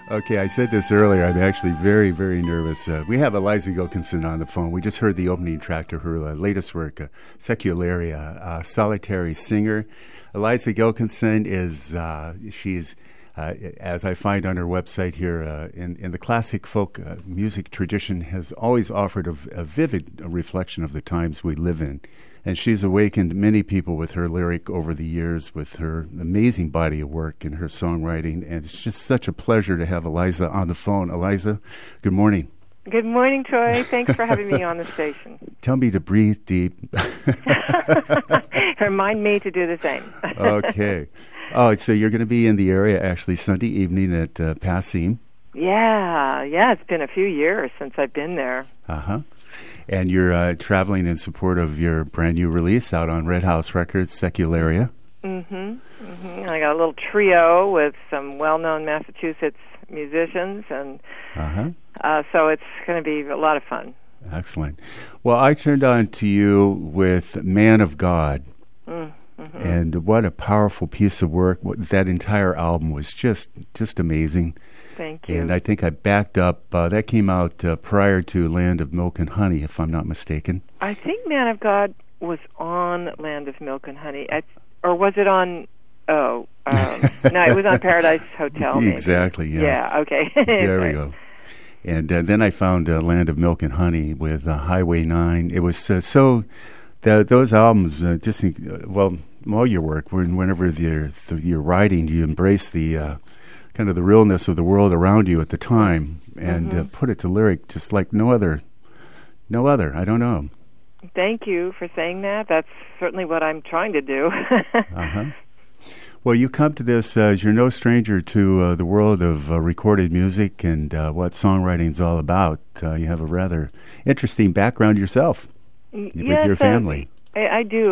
Okay, I said this earlier. I'm actually very, very nervous. We have Eliza Gilkinson on the phone. We just heard the opening track to her latest work, Secularia, solitary singer. Eliza Gilkinson is, she's, as I find on her website here, in the classic folk music tradition, has always offered a vivid reflection of the times we live in. And she's awakened many people with her lyric over the years, with her amazing body of work and her songwriting. And it's just such a pleasure to have Eliza on the phone. Eliza, good morning. Good morning, Troy. Thanks for having me on the station. Tell me to breathe deep. Remind me to do the same. Okay. Oh, so you're going to be in the area actually Sunday evening at Passim. Yeah. It's been a few years since I've been there. Uh-huh. And you're traveling in support of your brand new release out on Red House Records, Secularia. I got a little trio with some well-known Massachusetts musicians, and so it's going to be a lot of fun. Excellent. Well, I turned on to you with Man of God. And what a powerful piece of work. That entire album was just amazing. Thank you. And I think I backed up. That came out prior to Land of Milk and Honey, if I'm not mistaken. I think Man of God was on Land of Milk and Honey. Or was it on... no, it was on Paradise Hotel, maybe. Exactly, yes. Yeah, okay. There we go. And then I found Land of Milk and Honey with Highway 9. It was those albums, all your work, whenever you're writing, you embrace the kind of the realness of the world around you at the time and put it to lyric just like no other. I don't know. Thank you for saying that. That's certainly what I'm trying to do. Well, you come to this as you're no stranger to the world of recorded music and what songwriting's all about. You have a rather interesting background yourself with your family. I do.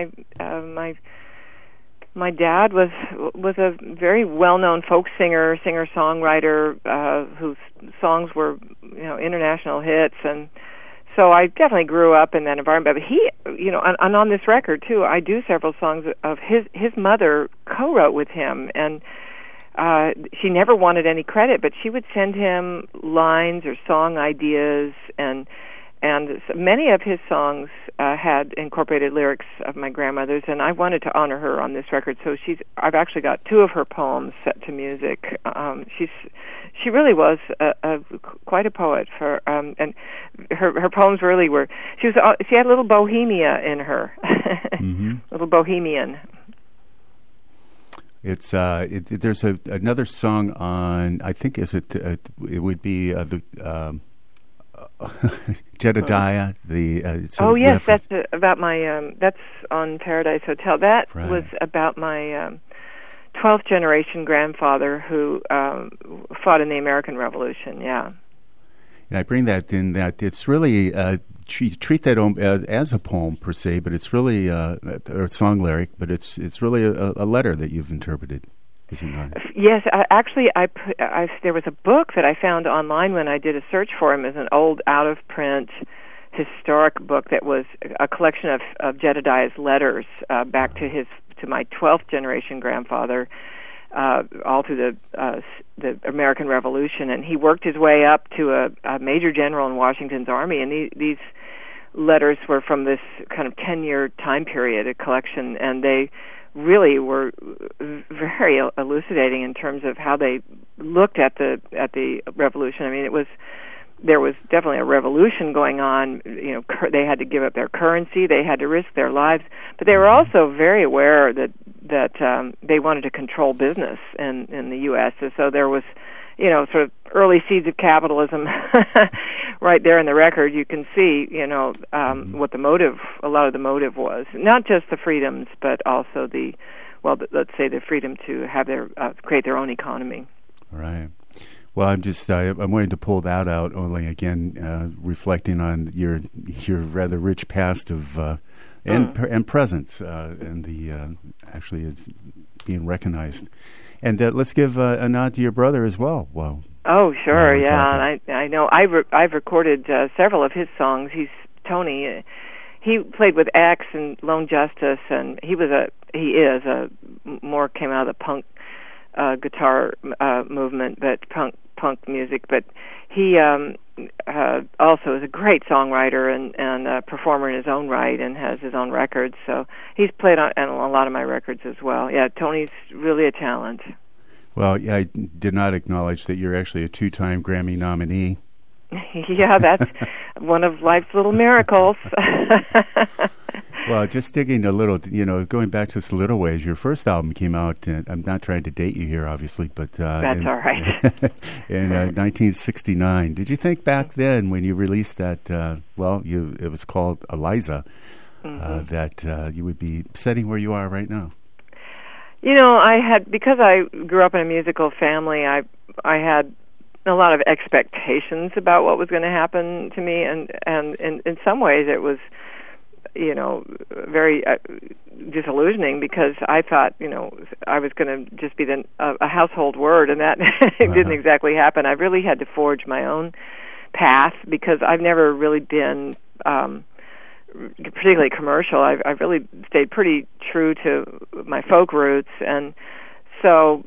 My dad was a very well-known folk singer-songwriter whose songs were, international hits, and so I definitely grew up in that environment. But he, and on this record too, I do several songs of his mother co-wrote with him, and she never wanted any credit, but she would send him lines or song ideas, and many of his songs had incorporated lyrics of my grandmother's, and I wanted to honor her on this record. So I've actually got two of her poems set to music. She really was quite a poet and her poems really were. She had a little bohemia in her, little bohemian. It's there's another song on. I think it would be Jedediah. That's about my. That's on Paradise Hotel. That was about my 12th generation grandfather who fought in the American Revolution. Yeah. And I bring that in that it's really treat that as a poem per se, but it's really a song lyric, but it's really a letter that you've interpreted. Is it not? Yes, there was a book that I found online when I did a search for him. As an old, out-of-print, historic book that was a collection of Jedediah's letters back to my 12th generation grandfather, all through the American Revolution, and he worked his way up to a major general in Washington's army, and these letters were from this kind of 10-year time period, a collection, and they really were very elucidating in terms of how they looked at the revolution. I mean, there was definitely a revolution going on. They had to give up their currency, they had to risk their lives, but they were also very aware that they wanted to control business in the U.S. And so there was, sort of early seeds of capitalism right there in the record. You can see, what a lot of the motive was. Not just the freedoms, but also let's say the freedom to have create their own economy. Right. Well, I'm wanting to pull that out only again, reflecting on your rather rich past of and presence, and the actually it's being recognized. And let's give a nod to your brother as well. Wow. Oh, sure, yeah. And I know I've recorded several of his songs. He's Tony. He played with X and Lone Justice, and he is more came out of the punk guitar movement, but punk music. But he also is a great songwriter and a performer in his own right, and has his own records. So he's played on a lot of my records as well. Yeah, Tony's really a talent. Well, yeah, I did not acknowledge that you're actually a 2-time Grammy nominee. Yeah, that's one of life's little miracles. Well, just digging a little, going back to this a little ways, your first album came out, and I'm not trying to date you here, obviously, but... that's all right. In 1969. Did you think back then when you released that, it was called Eliza, that you would be sitting where you are right now? Because I grew up in a musical family, I had a lot of expectations about what was going to happen to me, and in some ways it was, very disillusioning, because I thought, I was going to just be a household word, and that didn't exactly happen. I really had to forge my own path, because I've never really been particularly commercial. I've really stayed pretty true to my folk roots, and so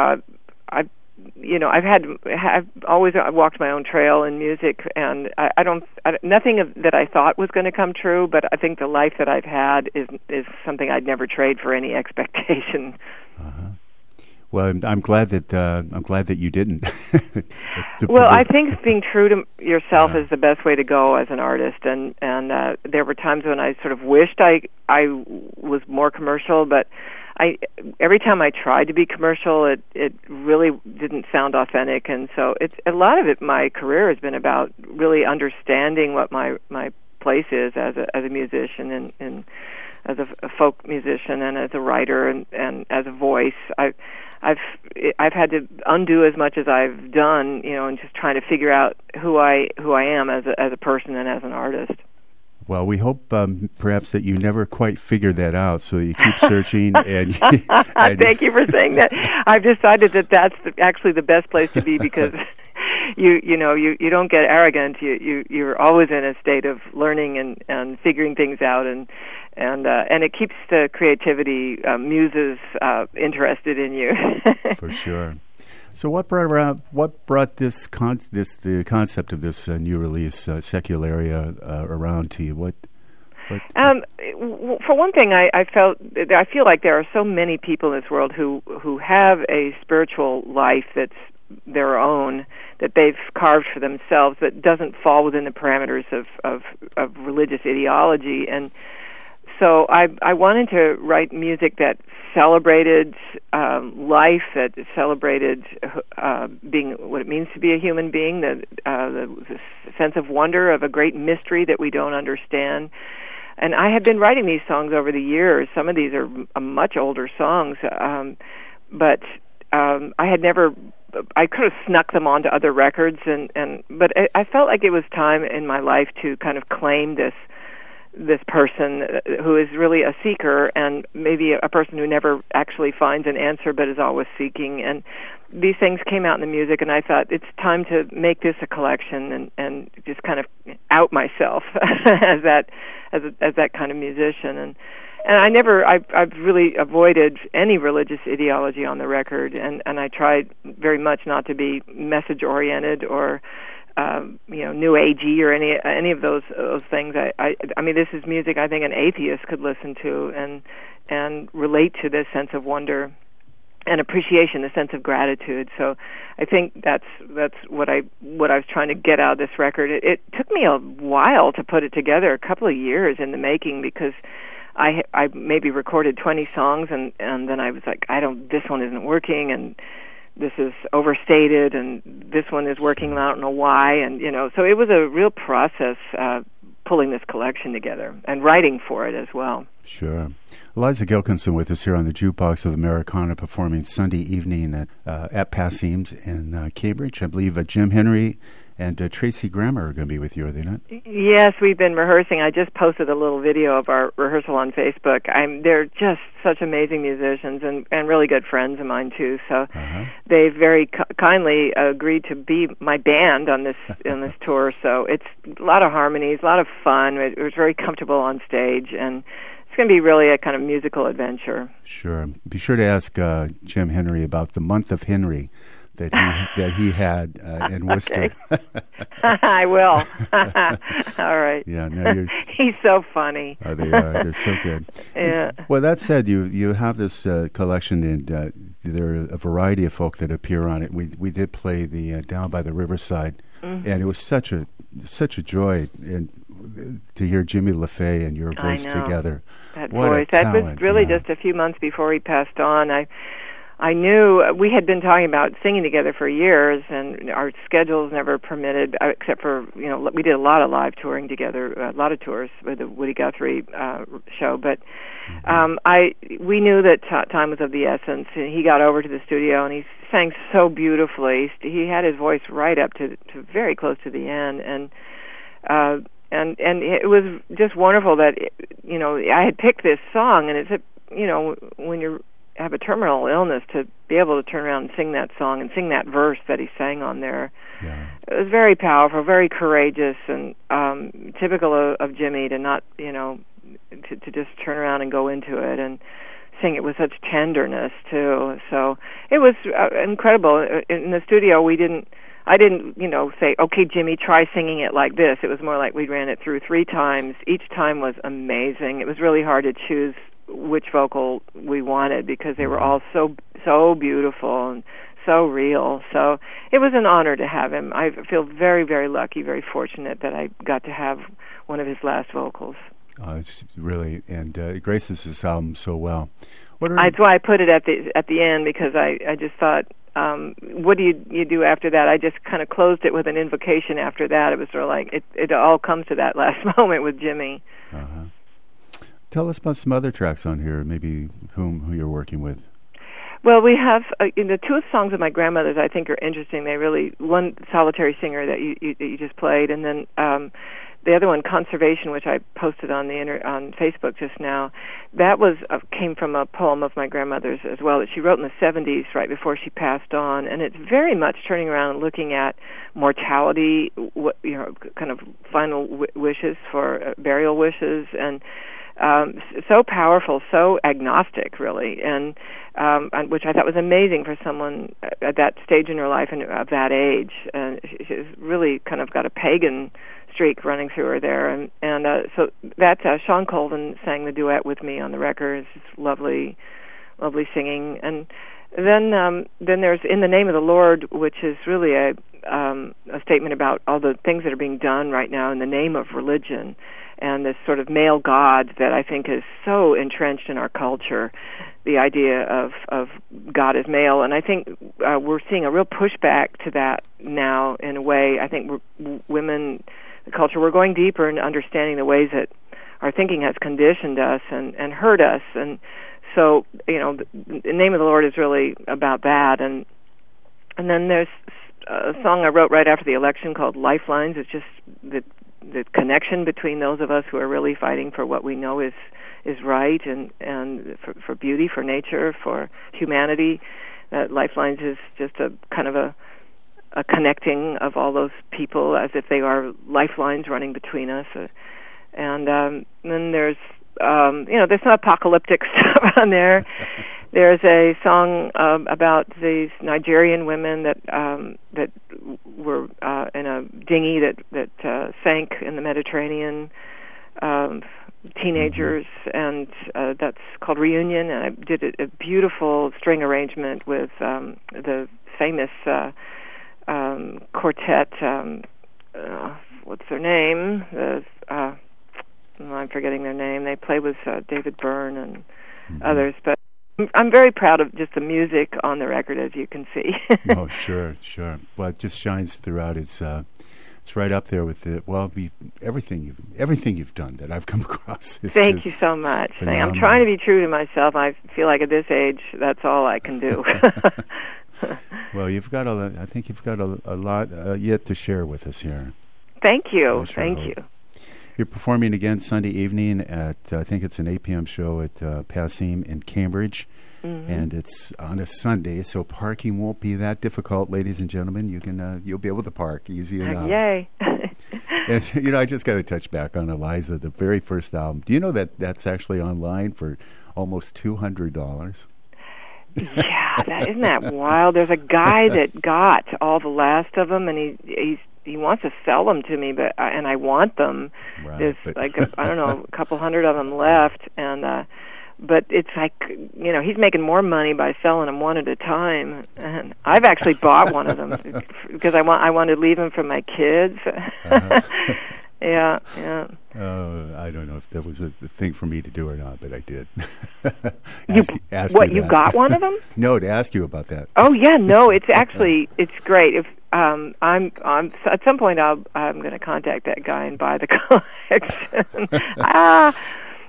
I've always walked my own trail in music, and nothing that I thought was going to come true, but I think the life that I've had is something I'd never trade for any expectation. Well, I'm glad that you didn't. Well, I think being true to yourself is the best way to go as an artist, and there were times when I sort of wished I was more commercial, but every time I tried to be commercial, it really didn't sound authentic, and so it's a lot of it. My career has been about really understanding what my place is as a musician, and as a folk musician, and as a writer, and as a voice. I've had to undo as much as I've done, and just trying to figure out who I am as a person and as an artist. Well, we hope perhaps that you never quite figure that out, so you keep searching. and Thank you for saying that. I've decided that that's actually the best place to be, because you don't get arrogant. You're always in a state of learning and figuring things out, and it keeps the creativity muses interested in you. For sure. So what brought the concept of this new release, Secularia, around to you? What? For one thing, I feel like there are so many people in this world who have a spiritual life that's their own, that they've carved for themselves, that doesn't fall within the parameters of religious ideology. And so I wanted to write music that celebrated life, that celebrated being what it means to be a human being, the sense of wonder of a great mystery that we don't understand. And I have been writing these songs over the years. Some of these are much older songs, but I could have snuck them onto other records, but I felt like it was time in my life to kind of claim this person who is really a seeker, and maybe a person who never actually finds an answer but is always seeking. And these things came out in the music, and I thought it's time to make this a collection and just kind of out myself as that kind of musician. And I've really avoided any religious ideology on the record, and I tried very much not to be message oriented or new agey or any of those things. I mean, this is music I think an atheist could listen to and relate to this sense of wonder and appreciation, the sense of gratitude. So I think that's what I was trying to get out of this record. It took me a while to put it together, a couple of years in the making, because I maybe recorded 20 songs and then I was like, this one isn't working, and this is overstated, and this one is working, and I don't know why, and so it was a real process pulling this collection together and writing for it as well. Sure. Eliza Gilkinson with us here on the Jukebox of Americana, performing Sunday evening at Passim's in Cambridge. I believe Jim Henry and Tracy Grammer are going to be with you, are they not? Yes, we've been rehearsing. I just posted a little video of our rehearsal on Facebook. They're just such amazing musicians and really good friends of mine too. So they've very kindly agreed to be my band on this tour. So it's a lot of harmonies, a lot of fun. It was very comfortable on stage, and going to be really a kind of musical adventure. Sure. Be sure to ask Jim Henry about the month of Henry that he had in Worcester. I will. All right. Yeah, no, he's so funny. They are. They're so good. Yeah. Well, that said, you have this collection, and there are a variety of folk that appear on it. We did play the Down by the Riverside, and it was such a joy to hear Jimmy LaFay and your voice together. That what voice. That was really just a few months before he passed on. I knew we had been talking about singing together for years, and our schedules never permitted, except for, we did a lot of live touring together, a lot of tours with the Woody Guthrie show. But we knew that time was of the essence. And he got over to the studio, and he sang so beautifully. He had his voice right up to very close to the end, and it was just wonderful that I had picked this song, and it's when you have a terminal illness, to be able to turn around and sing that song and sing that verse that he sang on there. Yeah. It was very powerful, very courageous, and typical of Jimmy to not, to just turn around and go into it and sing it with such tenderness too. So it was incredible. In the studio, I didn't, say, okay, Jimmy, try singing it like this. It was more like we ran it through 3 times. Each time was amazing. It was really hard to choose which vocal we wanted because they were all so beautiful and so real. So it was an honor to have him. I feel very, very lucky, very fortunate that I got to have one of his last vocals. It's really, and it graces this album so well. That's why I put it at the end, because I just thought, what do you do after that? I just kind of closed it with an invocation after that. It was sort of like it all comes to that last moment with Jimmy. Uh-huh. Tell us about some other tracks on here, maybe who you're working with. Well, we have the 2 songs of my grandmother's I think are interesting. They really, one, Solitary Singer that you just played, and then the other one, Conservation, which I posted on on Facebook just now. That was came from a poem of my grandmother's as well that she wrote in the 70s, right before she passed on, and it's very much turning around and looking at mortality, kind of final wishes for burial wishes, and so powerful, so agnostic, really, and which I thought was amazing for someone at that stage in her life and of that age. And she's really kind of got a pagan streak running through her there, and so that's Sean Colvin sang the duet with me on the record. It's just lovely singing, and then there's In the Name of the Lord, which is really a statement about all the things that are being done right now in the name of religion, and this sort of male god that I think is so entrenched in our culture, the idea of God as male. And I think we're seeing a real pushback to that now in a way. I think women, the culture, we're going deeper into understanding the ways that our thinking has conditioned us and hurt us. And so, the Name of the Lord is really about that. And then there's a song I wrote right after the election called Lifelines. It's just the connection between those of us who are really fighting for what we know is right, and for beauty, for nature, for humanity. Lifelines is just a kind of a connecting of all those people as if they are lifelines running between us. And then there's there's some apocalyptic stuff on there. There's a song about these Nigerian women that were in a dinghy that sank in the Mediterranean, teenagers, and that's called Reunion. And I did a beautiful string arrangement with the famous quartet. What's their name? I'm forgetting their name. They play with David Byrne and others, but I'm very proud of just the music on the record, as you can see. Oh, sure. Well, it just shines throughout. It's right up there with everything you've done that I've come across. Thank you so much. I'm trying to be true to myself. I feel like at this age, that's all I can do. Well, I think you've got a lot yet to share with us here. Thank you. Thank you. You're performing again Sunday evening at, I think it's an 8 p.m. show at Passim in Cambridge, and it's on a Sunday, so parking won't be that difficult, ladies and gentlemen. You'll be able to park easy enough. Yay. And, I just got to touch back on Eliza, the very first album. Do you know that that's actually online for almost $200? Yeah, isn't that wild? There's a guy that got all the last of them, and he wants to sell them to me, but I want them. Right, There's I don't know, a couple hundred of them left, and but it's like, he's making more money by selling them one at a time. And I've actually bought one of them because I want to leave them for my kids. Uh-huh. Yeah. I don't know if that was a thing for me to do or not, but I did. You got one of them? No, to ask you about that. Oh yeah, no, it's actually it's great. If I'm at some point I'm going to contact that guy and buy the collection.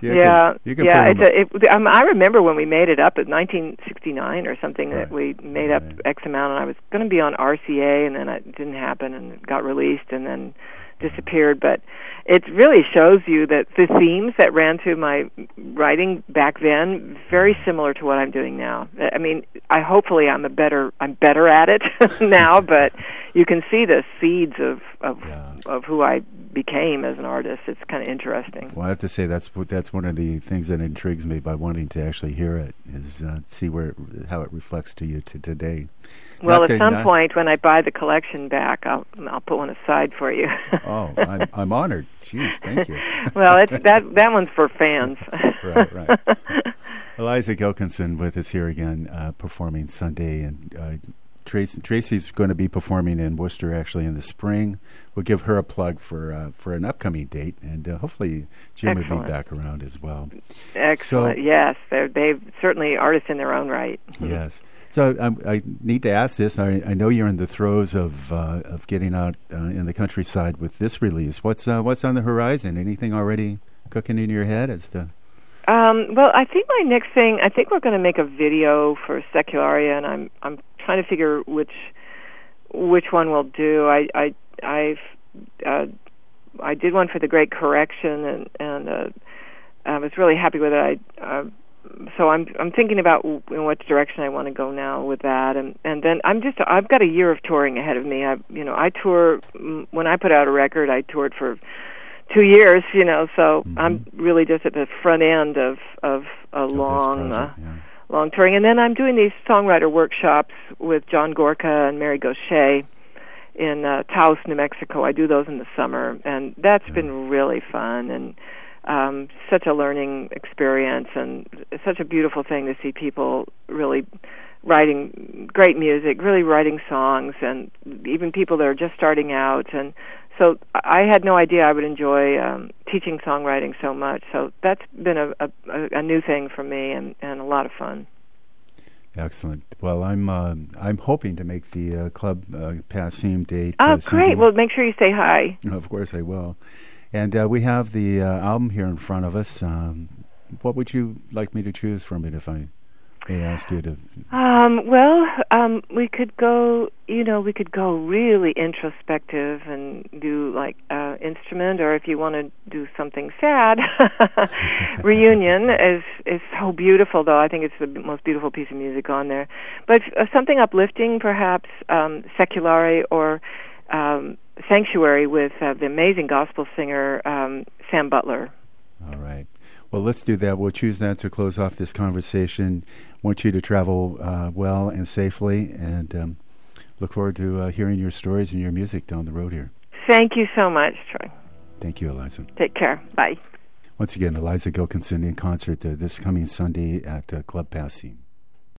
I remember when we made it up in 1969 or something, that we made up X amount, and I was going to be on RCA, and then it didn't happen, and it got released, and then disappeared. But it really shows you that the themes that ran through my writing back then, very similar to what I'm doing now. I mean, hopefully I'm better at it now, but you can see the seeds of who I became as an artist. It's kind of interesting. Well, I have to say that's one of the things that intrigues me by wanting to actually hear it, is see how it reflects to you to today. Well, at some point when I buy the collection back, I'll put one aside for you. Oh, I'm honored. Jeez, thank you. Well, that one's for fans. Right. Eliza Gilkinson with us here again, performing Sunday, and Tracy's going to be performing in Worcester actually in the spring. We'll give her a plug for an upcoming date, and hopefully Jim will be back around as well. Excellent. So, yes, they're certainly artists in their own right. Yes. So I need to ask this. I know you're in the throes of getting out in the countryside with this release. What's on the horizon? Anything already cooking in your head as to? Well, I think my next thing. I think we're going to make a video for Secularia, and I'm trying to figure which one we'll do. I did one for The Great Correction, and I was really happy with it. So I'm thinking about in what direction I want to go now with that, and then I've got a year of touring ahead of me. I tour when I put out a record. I toured for 2 years, so I'm really just at the front end of a long touring, and then I'm doing these songwriter workshops with John Gorka and Mary Gaucher in Taos, New Mexico. I do those in the summer, and that's been really fun and such a learning experience, and such a beautiful thing to see people really writing great music, really writing songs, and even people that are just starting out. And so I had no idea I would enjoy teaching songwriting so much. So that's been a new thing for me, and a lot of fun. Excellent. Well, I'm hoping to make the Club Passim date. Oh, great! Well, make sure you say hi. Of course, I will. And we have the album here in front of us. What would you like me to choose from it if I may ask you to? We could go. We could go really introspective and do like instrument, or if you want to do something sad, Reunion is so beautiful. Though I think it's the most beautiful piece of music on there. But something uplifting, perhaps Seculare or Sanctuary with the amazing gospel singer Sam Butler. All right. Well, let's do that. We'll choose that to close off this conversation. Want you to travel well and safely, and look forward to hearing your stories and your music down the road here. Thank you so much, Troy. Thank you, Eliza. Take care. Bye. Once again, Eliza Gilkinson in concert this coming Sunday at Club Passim.